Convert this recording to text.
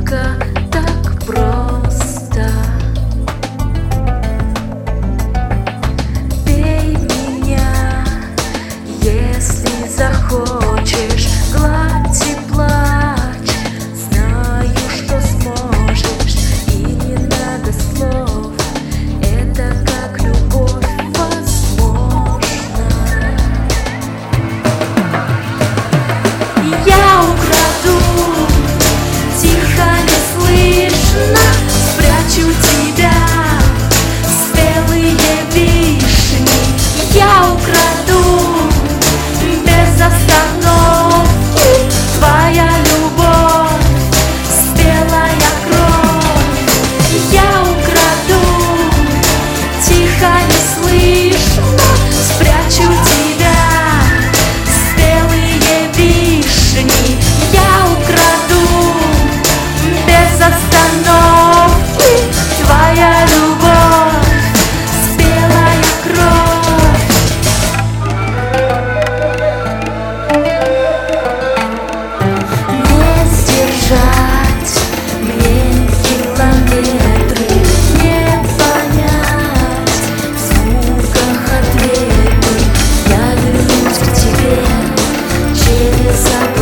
только так просто. Бей меня, если захочешь, гладь и плачь. Знаю, что сможешь, и не надо слов. Это как любовь возможна. Я украду, тихо, неслышно спрячу тебя, спелые вишни. Я украду без остановки, твоя любовь, спелая кровь. Я украду, тихо, неслышно спрячу тебя, спелые вишни. Я украду без остановки, твоя любовь, спелая кровь. Не сдержать мне километры, не понять в звуках ответы. Я вернусь к тебе через